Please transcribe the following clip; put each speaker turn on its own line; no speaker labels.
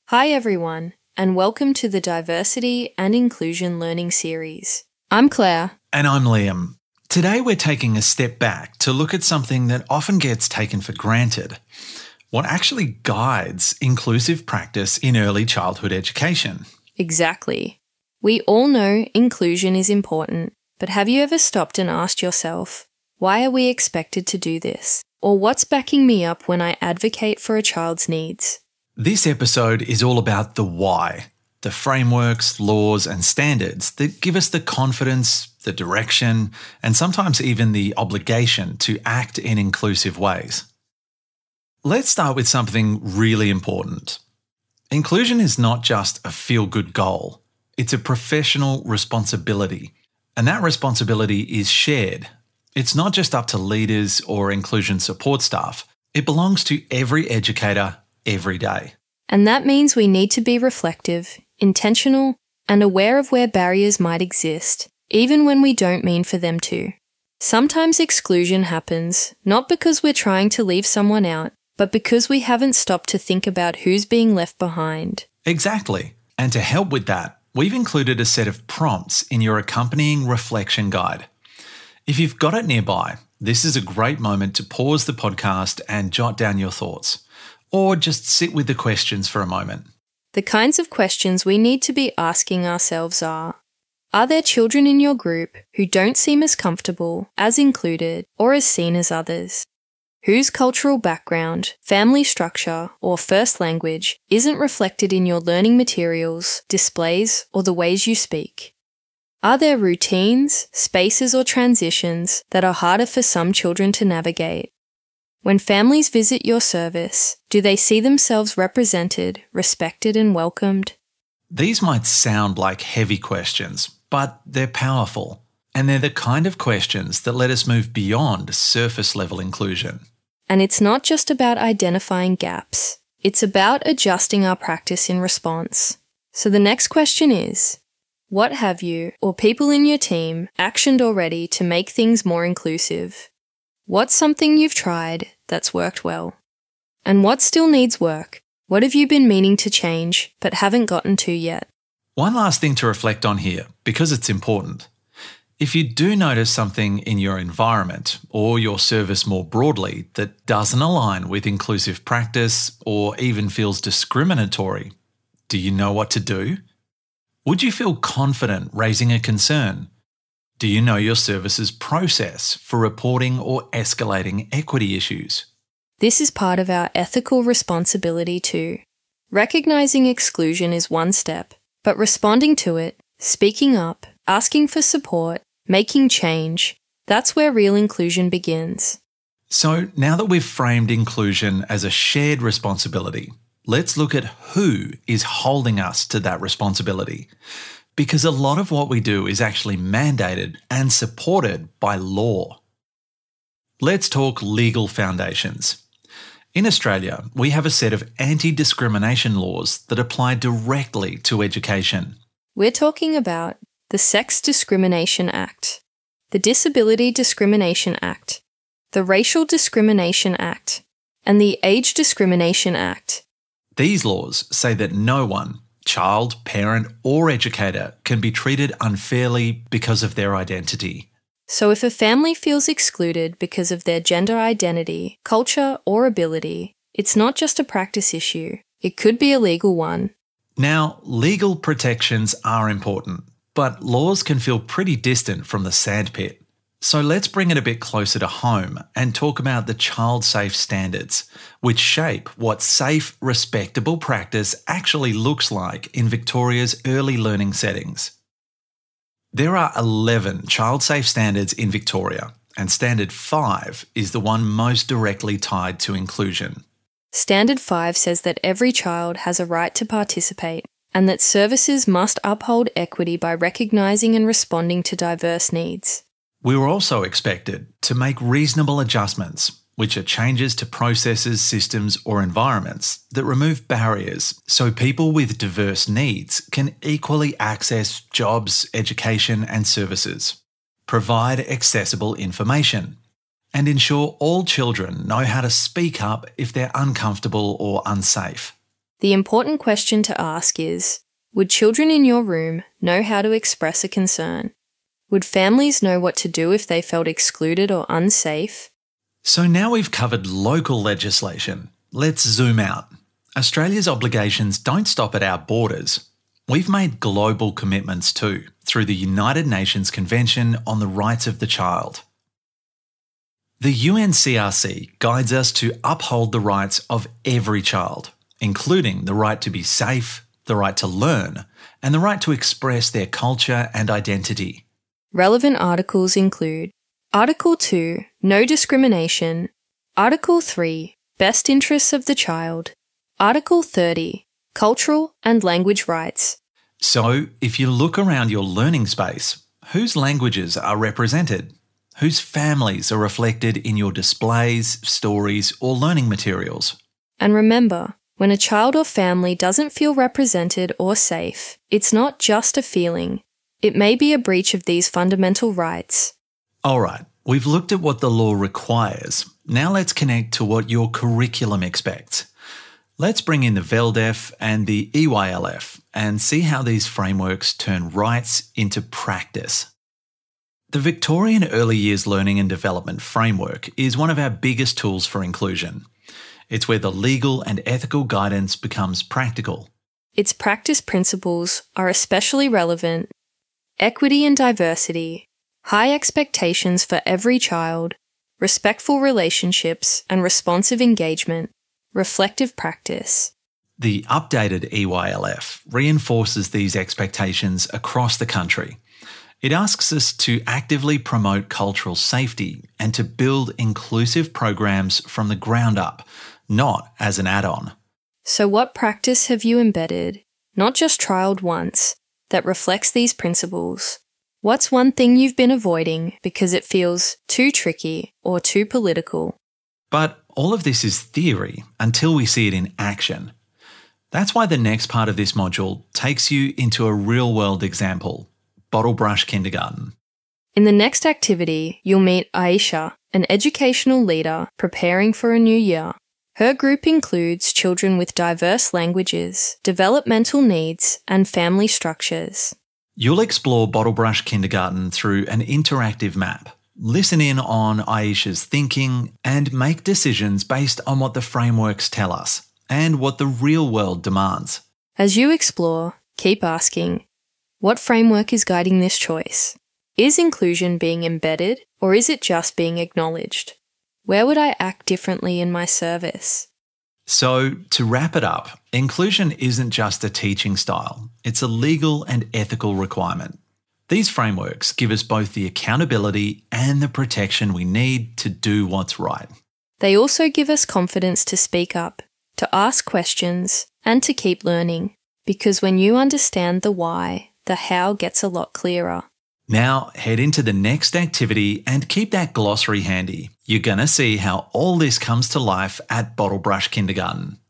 Hi everyone, and welcome to the Diversity and Inclusion Learning Series. I'm Claire.
And I'm Liam. Today we're taking a step back to look at something that often gets taken for granted: what actually guides inclusive practice in early childhood education.
Exactly. We all know inclusion is important, but have you ever stopped and asked yourself, why are we expected to do this? Or what's backing me up when I advocate for a child's needs?
This episode is all about the why, the frameworks, laws, and standards that give us the confidence, the direction, and sometimes even the obligation to act in inclusive ways. Let's start with something really important. Inclusion is not just a feel-good goal. It's a professional responsibility, and that responsibility is shared. It's not just up to leaders or inclusion support staff. It belongs to every educator every day.
And that means we need to be reflective, intentional, and aware of where barriers might exist, even when we don't mean for them to. Sometimes exclusion happens, not because we're trying to leave someone out, but because we haven't stopped to think about who's being left behind.
Exactly. And to help with that, we've included a set of prompts in your accompanying reflection guide. If you've got it nearby, this is a great moment to pause the podcast and jot down your thoughts. Or just sit with the questions for a moment.
The kinds of questions we need to be asking ourselves are there children in your group who don't seem as comfortable, as included, or as seen as others? Whose cultural background, family structure, or first language isn't reflected in your learning materials, displays, or the ways you speak? Are there routines, spaces, or transitions that are harder for some children to navigate? When families visit your service, do they see themselves represented, respected, and welcomed?
These might sound like heavy questions, but they're powerful. And they're the kind of questions that let us move beyond surface-level inclusion.
And it's not just about identifying gaps. It's about adjusting our practice in response. So the next question is, what have you, or people in your team, actioned already to make things more inclusive? What's something you've tried that's worked well? And what still needs work? What have you been meaning to change but haven't gotten to yet?
One last thing to reflect on here, because it's important. If you do notice something in your environment or your service more broadly that doesn't align with inclusive practice or even feels discriminatory, do you know what to do? Would you feel confident raising a concern? Do you know your service's process for reporting or escalating equity issues?
This is part of our ethical responsibility too. Recognizing exclusion is one step, but responding to it, speaking up, asking for support, making change, that's where real inclusion begins.
So now that we've framed inclusion as a shared responsibility, let's look at who is holding us to that responsibility. Because a lot of what we do is actually mandated and supported by law. Let's talk legal foundations. In Australia, we have a set of anti-discrimination laws that apply directly to education.
We're talking about the Sex Discrimination Act, the Disability Discrimination Act, the Racial Discrimination Act, and the Age Discrimination Act.
These laws say that no one, child, parent, or educator, can be treated unfairly because of their identity.
So if a family feels excluded because of their gender identity, culture, or ability, it's not just a practice issue. It could be a legal one.
Now, legal protections are important, but laws can feel pretty distant from the sandpit. So let's bring it a bit closer to home and talk about the child-safe standards, which shape what safe, respectable practice actually looks like in Victoria's early learning settings. There are 11 child-safe standards in Victoria, and Standard 5 is the one most directly tied to inclusion.
Standard 5 says that every child has a right to participate, and that services must uphold equity by recognising and responding to diverse needs.
We were also expected to make reasonable adjustments, which are changes to processes, systems, or environments that remove barriers so people with diverse needs can equally access jobs, education, and services, provide accessible information, and ensure all children know how to speak up if they're uncomfortable or unsafe.
The important question to ask is, would children in your room know how to express a concern? Would families know what to do if they felt excluded or unsafe?
So now we've covered local legislation. Let's zoom out. Australia's obligations don't stop at our borders. We've made global commitments too, through the United Nations Convention on the Rights of the Child. The UNCRC guides us to uphold the rights of every child, including the right to be safe, the right to learn, and the right to express their culture and identity.
Relevant articles include Article 2, No Discrimination, Article 3, Best Interests of the Child, Article 30, Cultural and Language Rights.
So, if you look around your learning space, whose languages are represented? Whose families are reflected in your displays, stories, or learning materials?
And remember, when a child or family doesn't feel represented or safe, it's not just a feeling. It may be a breach of these fundamental rights.
All right, we've looked at what the law requires. Now let's connect to what your curriculum expects. Let's bring in the VELDEF and the EYLF and see how these frameworks turn rights into practice. The Victorian Early Years Learning and Development Framework is one of our biggest tools for inclusion. It's where the legal and ethical guidance becomes practical.
Its practice principles are especially relevant: equity and diversity, high expectations for every child, respectful relationships and responsive engagement, reflective practice.
The updated EYLF reinforces these expectations across the country. It asks us to actively promote cultural safety and to build inclusive programs from the ground up, not as an add-on.
So what practice have you embedded, not just trialled once, that reflects these principles? What's one thing you've been avoiding because it feels too tricky or too political?
But all of this is theory until we see it in action. That's why the next part of this module takes you into a real-world example: Bottlebrush Kindergarten.
In the next activity, you'll meet Aisha, an educational leader preparing for a new year. Her group includes children with diverse languages, developmental needs, and family structures.
You'll explore Bottlebrush Kindergarten through an interactive map. Listen in on Aisha's thinking and make decisions based on what the frameworks tell us and what the real world demands.
As you explore, keep asking, what framework is guiding this choice? Is inclusion being embedded, or is it just being acknowledged? Where would I act differently in my service?
So, to wrap it up, inclusion isn't just a teaching style, it's a legal and ethical requirement. These frameworks give us both the accountability and the protection we need to do what's right.
They also give us confidence to speak up, to ask questions, and to keep learning. Because when you understand the why, the how gets a lot clearer.
Now, head into the next activity and keep that glossary handy. You're going to see how all this comes to life at Bottlebrush Kindergarten.